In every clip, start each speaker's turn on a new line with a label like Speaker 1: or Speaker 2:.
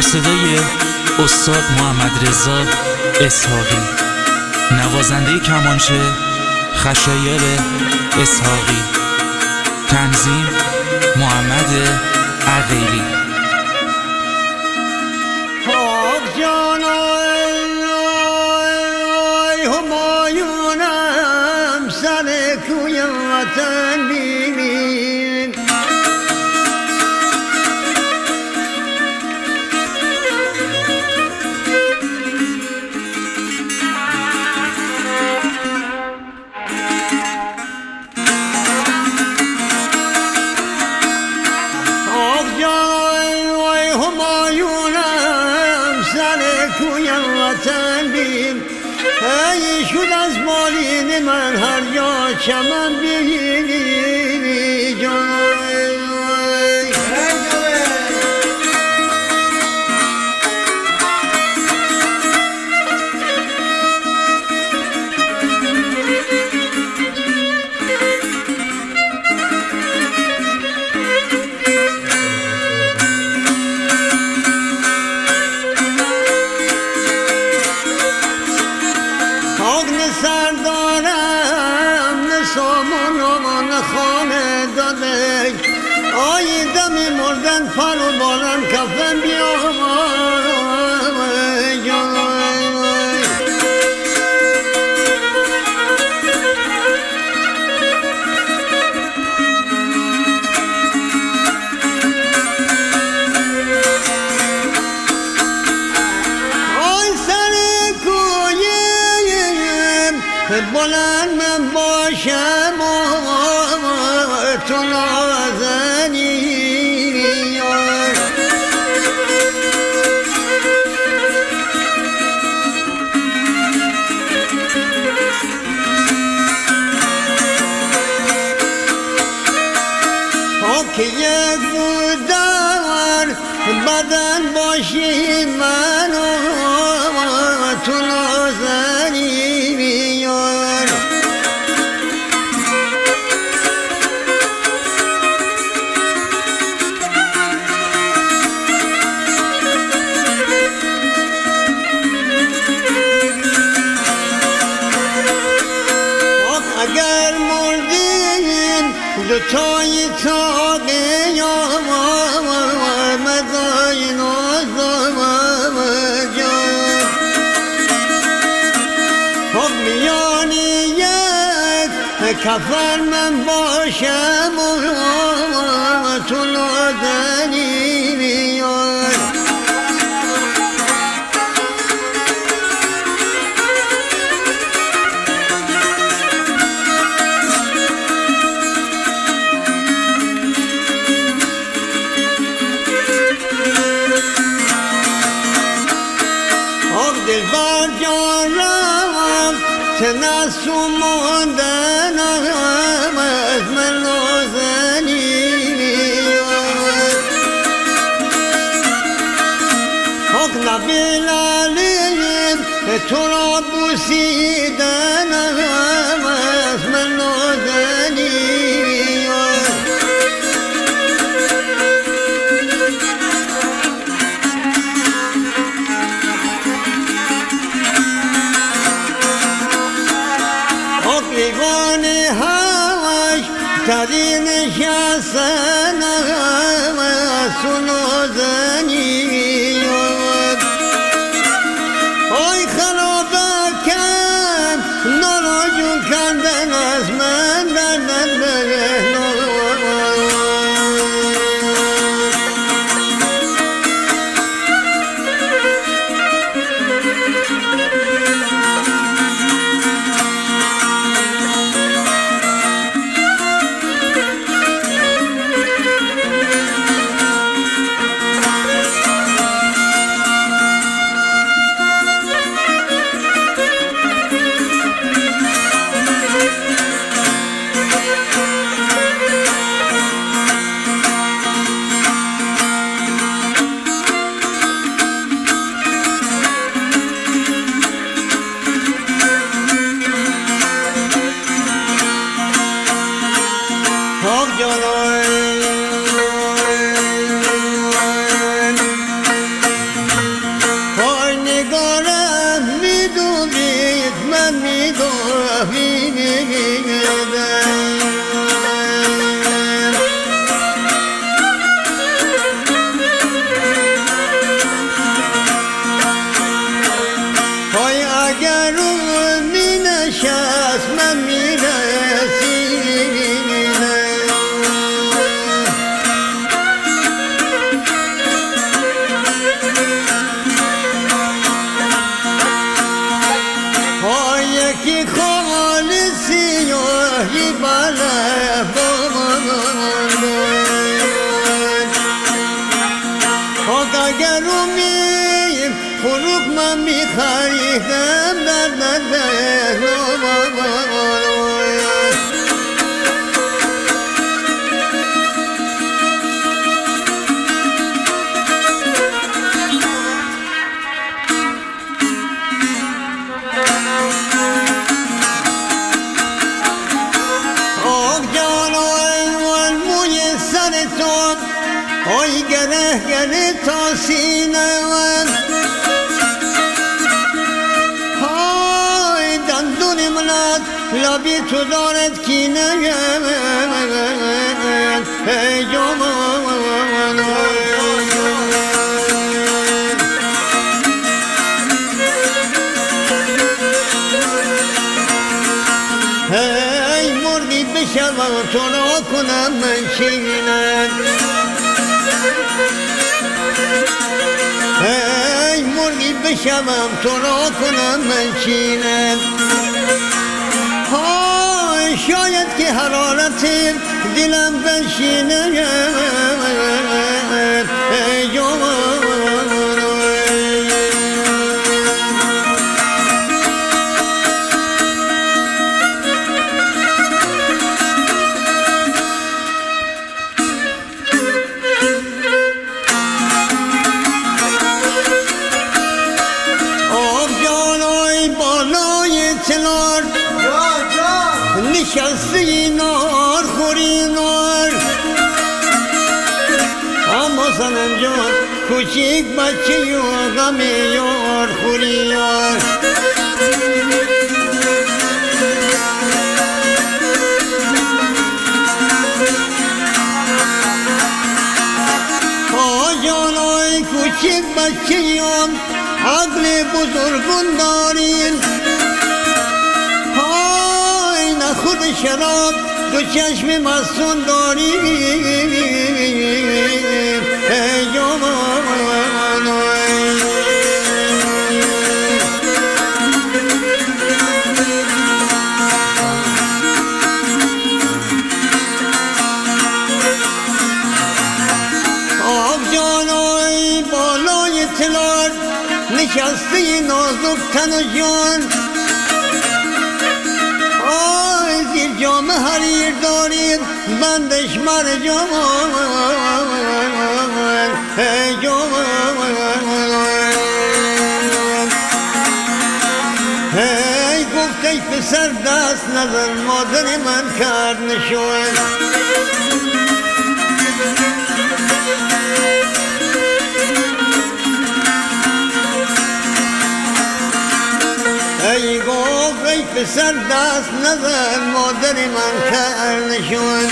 Speaker 1: صدای استاد محمد رضا اسحاقی، نوازنده کمانچه خشایار اسحاقی، تنظیم محمد عقیلی.
Speaker 2: پاک جانای همایونم سر کوی وطن بینیم، ای شد از بالین من هر جا چمن بینی جای سردارم نسامان آمان خانه داده، آیده می مردن پر و بالم کفن بیامان بلند من باشم و تو نازنی که یک بودار بدن باشی من و تو نازنی اگر مردیم دوتای تاقه یا مدای نازم جان، خب میانی یک کفن من باشم و تو نازنی بیار. دلبر جانم تنسو ماندنم از من نازنی حق نبیلالیم تو را بوسیدنم از من نازنی لیوان هواش تری نشستن سنازنی آی خرابکم نالا جون کندن از من دردن بره گرومی فروغ من میخریدم در آی گره گره تا سینه های دندون منت لبی تو دارد کینه ای جوان ای مرگی بشوم تو را کنم من چینه ای مرگی بشوم تو را کنم من چینه های شاید که حرارت دلم بنشینه ای جوان تلار نشستی نار خوری نار اما سنم جان کوچیک بچه یو غم یار خوری یار جان آی کوچیک بچه یام عقل بزرگون دارین خود شراب دو چشم مستون داری ای جوان آب جانای بالای تلار نشسته نازک تن و جان جامه حریر دارید بندش مرجان ای جوان ای گفت ای پسر دست نزن مادر من کرد نشون ای گفت ای پسر دست نزن مادر من کرد نشون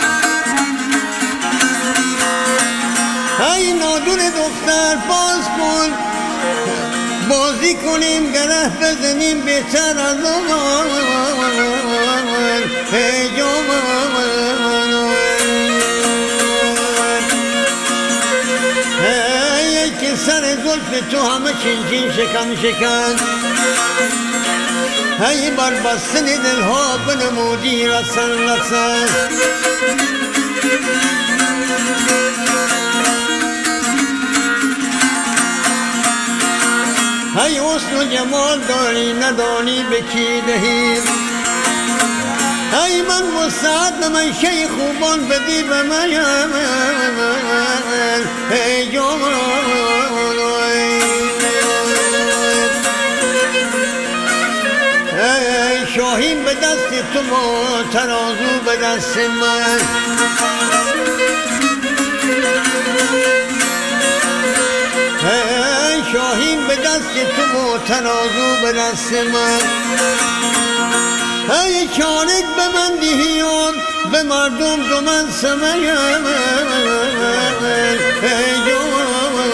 Speaker 2: ای نادون دختر باز کن بازی کنیم گره بزنیم بهتر از آن ای جوان ای که سر زلف تو همه چین چین شکن شکن ای بر بستن دلها بنمودی رسن رسن ای حسن و جمال داری ندانی به کی دهی ای من مستعد من شیخ خوبان بدی به من ای جوان شاهین به دست تو و ترازو به دست من شاهین به دست تو و ترازو به دست من ای چارک به من دهیان به مردم دو من سمیم ای جوان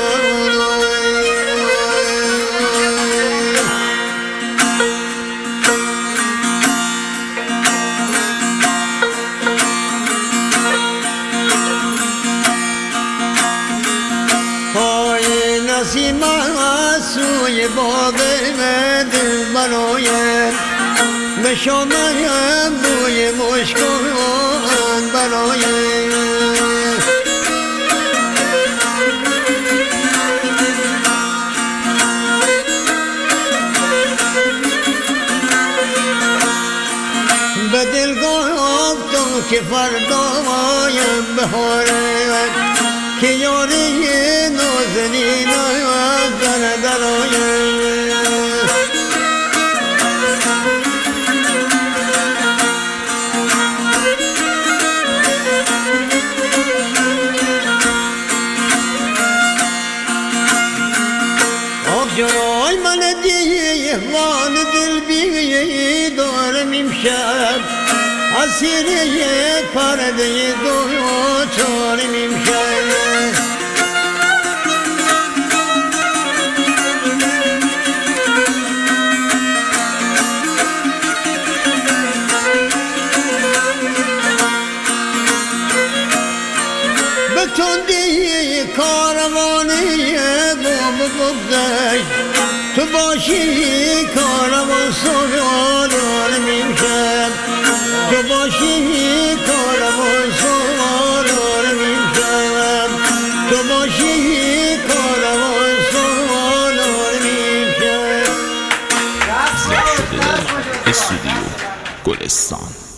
Speaker 2: نسیم سوی باغ دل برایم بشامم بوی مشکان برایم که فردایم بهاره که یاری نازنین در درآید. جای من دیوان دل بی دارم امشب اسیر یک پرده دو چارم امشب. به تندی کاروانی گم بگذشت تو باشی کاروان سوارم امشب تو باشی کاروان سوارم امشب تو باشی کاروان سوارم امشب.
Speaker 1: استودیو گلستان.